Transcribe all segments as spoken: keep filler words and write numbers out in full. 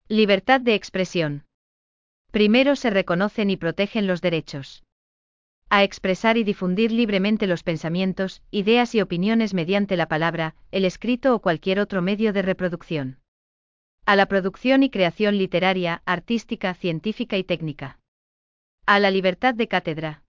Libertad de expresión. Primero se reconocen y protegen los derechos a expresar y difundir libremente los pensamientos, ideas y opiniones mediante la palabra, el escrito o cualquier otro medio de reproducción. A la producción y creación literaria, artística, científica y técnica. A la libertad de cátedra.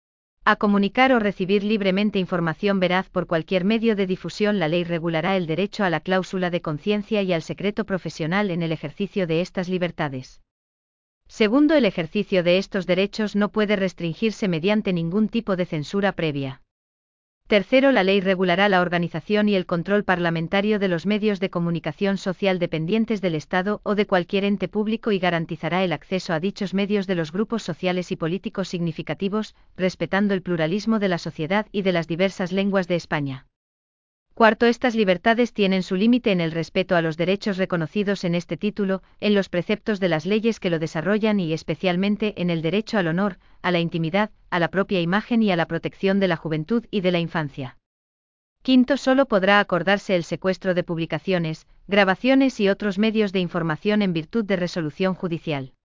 A comunicar o recibir libremente información veraz por cualquier medio de difusión. La ley regulará el derecho a la cláusula de conciencia y al secreto profesional en el ejercicio de estas libertades. Segundo, el ejercicio de estos derechos no puede restringirse mediante ningún tipo de censura previa. Tercero, la ley regulará la organización y el control parlamentario de los medios de comunicación social dependientes del Estado o de cualquier ente público y garantizará el acceso a dichos medios de los grupos sociales y políticos significativos, respetando el pluralismo de la sociedad y de las diversas lenguas de España. Cuarto, estas libertades tienen su límite en el respeto a los derechos reconocidos en este título, en los preceptos de las leyes que lo desarrollan y especialmente en el derecho al honor, a la intimidad, a la propia imagen y a la protección de la juventud y de la infancia. Quinto, solo podrá acordarse el secuestro de publicaciones, grabaciones y otros medios de información en virtud de resolución judicial.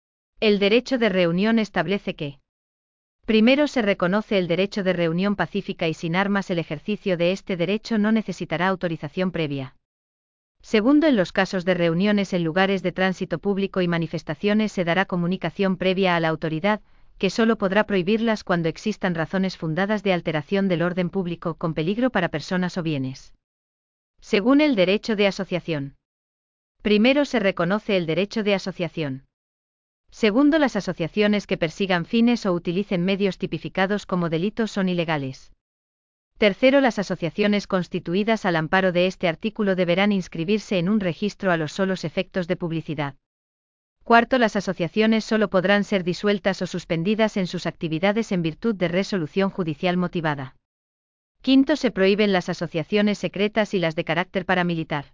El derecho de reunión establece que: primero, se reconoce el derecho de reunión pacífica y sin armas. El ejercicio de este derecho no necesitará autorización previa. Segundo, en los casos de reuniones en lugares de tránsito público y manifestaciones se dará comunicación previa a la autoridad, que solo podrá prohibirlas cuando existan razones fundadas de alteración del orden público con peligro para personas o bienes. Según el derecho de asociación. Primero, se reconoce el derecho de asociación. Segundo, las asociaciones que persigan fines o utilicen medios tipificados como delitos son ilegales. Tercero, las asociaciones constituidas al amparo de este artículo deberán inscribirse en un registro a los solos efectos de publicidad. Cuarto, las asociaciones solo podrán ser disueltas o suspendidas en sus actividades en virtud de resolución judicial motivada. Quinto, se prohíben las asociaciones secretas y las de carácter paramilitar.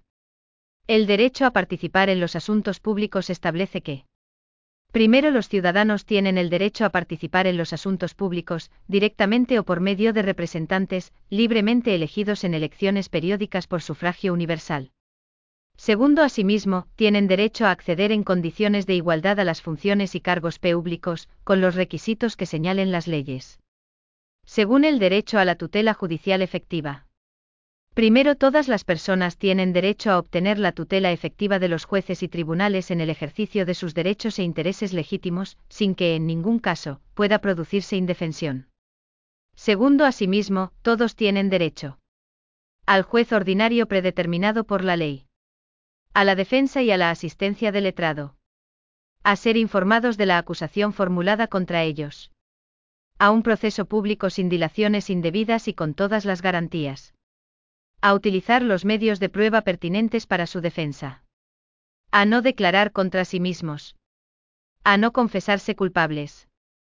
El derecho a participar en los asuntos públicos establece que: primero, los ciudadanos tienen el derecho a participar en los asuntos públicos, directamente o por medio de representantes, libremente elegidos en elecciones periódicas por sufragio universal. Segundo, asimismo, tienen derecho a acceder en condiciones de igualdad a las funciones y cargos públicos, con los requisitos que señalen las leyes. Según el derecho a la tutela judicial efectiva. Primero, todas las personas tienen derecho a obtener la tutela efectiva de los jueces y tribunales en el ejercicio de sus derechos e intereses legítimos, sin que en ningún caso pueda producirse indefensión. Segundo, asimismo, todos tienen derecho al juez ordinario predeterminado por la ley, a la defensa y a la asistencia del letrado, a ser informados de la acusación formulada contra ellos, a un proceso público sin dilaciones indebidas y con todas las garantías, a utilizar los medios de prueba pertinentes para su defensa, a no declarar contra sí mismos, a no confesarse culpables,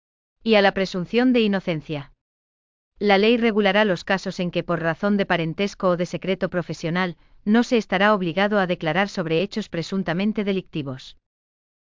y a la presunción de inocencia. La ley regulará los casos en que por razón de parentesco o de secreto profesional, no se estará obligado a declarar sobre hechos presuntamente delictivos.